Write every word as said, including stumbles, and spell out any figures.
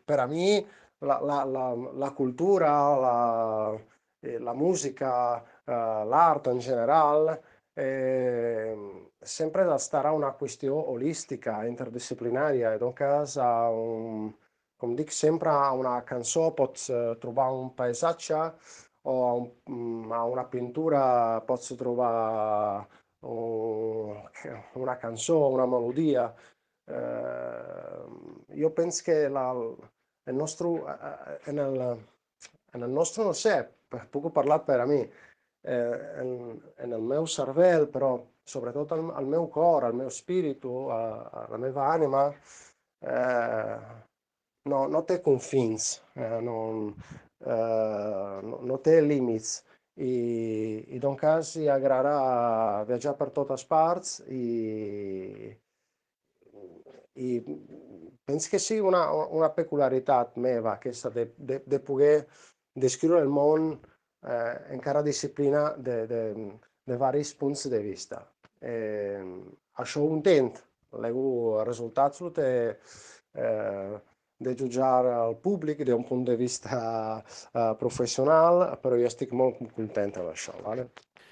per a mi la, la, la, la cultura, la, eh, la musica, eh, l'arte in generale, eh, sempre da stare a una qüestió holística, interdisciplinària, e donc a un, com dic sempre, a una cançó pots eh, trobar un paisatge o a, un- a una pintura pots trobar un- una cançó, una melodia. Eh, io penso che la, il nostro, eh, nel, nel nostro, non sé, puc parlar per a mi, eh, en, en el meu cervell, però sobretot al, al meu cor, al meu spiritu, a, a la meva ànima, eh, no, no té confins, eh, no, eh, no, no té límits. I, i donc hi agrada viatjar per totes parts i, i penso che sia una, una peculiaritat meva aquesta de, de, de poder descriure el món eh, encara disciplina de, de, de varis punts de vista. Eh, això ho intent, lego els resultats lo té eh, de jutjar el públic da un punt de vista eh, professional, però jo estic molt content amb això. Vale?